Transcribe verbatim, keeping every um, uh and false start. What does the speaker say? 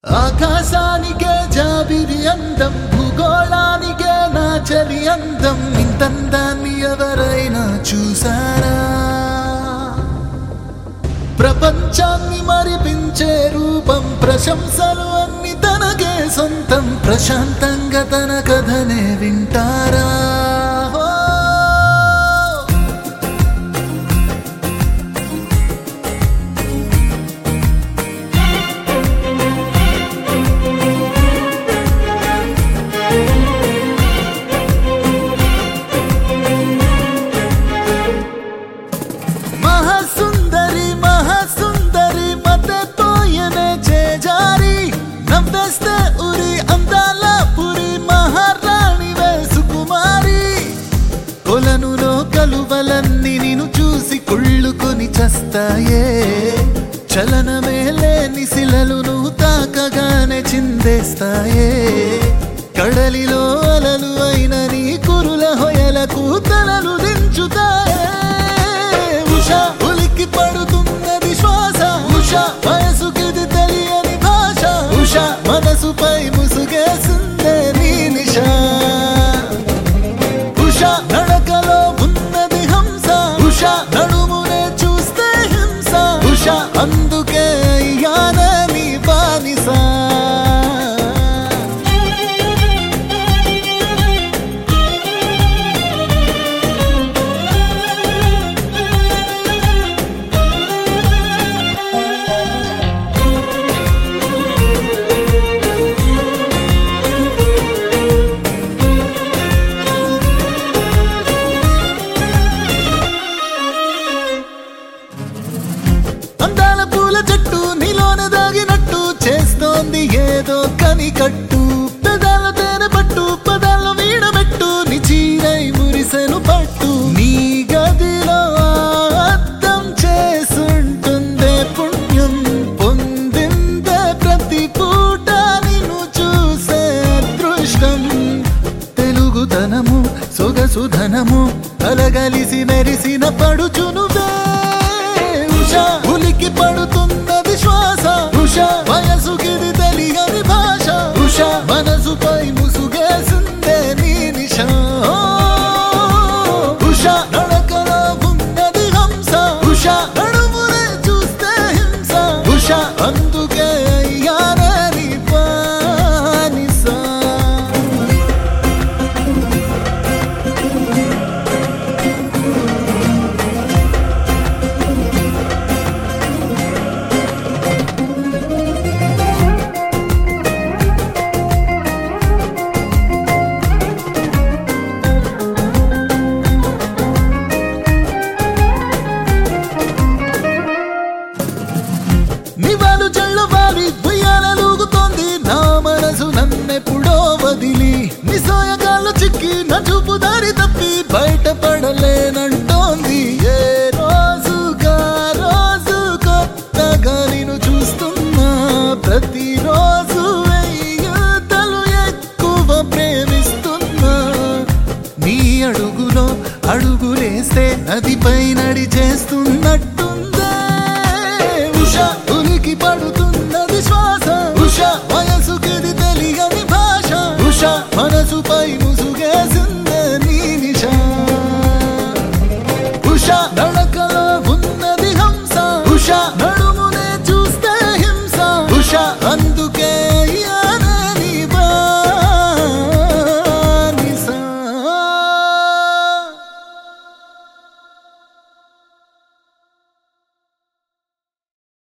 ఆకాశానికే జాబిరి అందం, భూగోళానికే నా చలి అందం. ఇంతందాన్ని ఎవరైనా చూసారా? ప్రపంచాన్ని మరిపించే రూపం, ప్రశంసలు అన్ని తనకే సొంతం. ప్రశాంతంగా తన కథనే వింటారా? మహాసుందరి మహాసుందరి మతే పోయనే చేజారి, నవ్వేస్తే ఉరి అందాల పురి, మహారాణివే సుకుమారి. కొలనులో కలువలన్నీ నిన్ను చూసి కుళ్ళుకొని చస్తాయే. చలనమే లేని శిలలు నువ్వు తాకగానే చిందేస్తాయే. కడలిలో అలలు అయిన నీ కురుల హొయలకు తలలు దించుతాయే. ఉషా ఉలిక్కి పడుతున్నది శ్వాస, ఉషా వయసుకిది తెలియని భాష. ఉషా మనసుపై ముసుగేసిందే నీ నిశా. ఉషా నడకలో ఉన్నది హంస, ఉషా నడుమునే చూస్తే హింస. ఉషా అందుకే అయ్యానే నీ బానిసా. అందాల పూల చెట్టు నీలోనే దాగినట్టు చేస్తోంది ఏదో కనికట్టు.